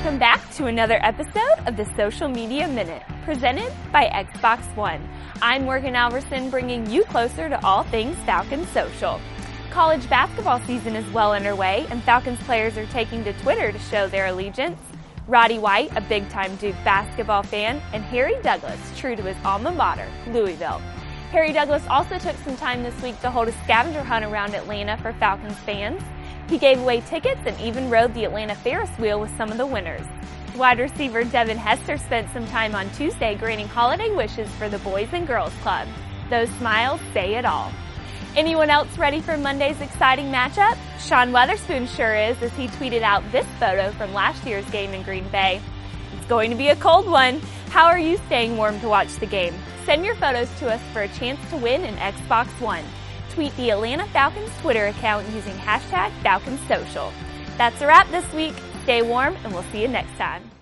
Welcome back to another episode of the Social Media Minute, presented by Xbox One. I'm Morgan Alverson, bringing you closer to all things Falcons social. College basketball season is well underway, and Falcons players are taking to Twitter to show their allegiance. Roddy White, a big-time Duke basketball fan, and Harry Douglas, true to his alma mater, Louisville. Harry Douglas also took some time this week to hold a scavenger hunt around Atlanta for Falcons fans. He gave away tickets and even rode the Atlanta Ferris wheel with some of the winners. Wide receiver Devin Hester spent some time on Tuesday granting holiday wishes for the Boys and Girls Club. Those smiles say it all. Anyone else ready for Monday's exciting matchup? Sean Weatherspoon sure is, as he tweeted out this photo from last year's game in Green Bay. It's going to be a cold one. How are you staying warm to watch the game? Send your photos to us for a chance to win an Xbox One. Tweet the Atlanta Falcons Twitter account using #FalconsSocial. That's a wrap this week. Stay warm, and we'll see you next time.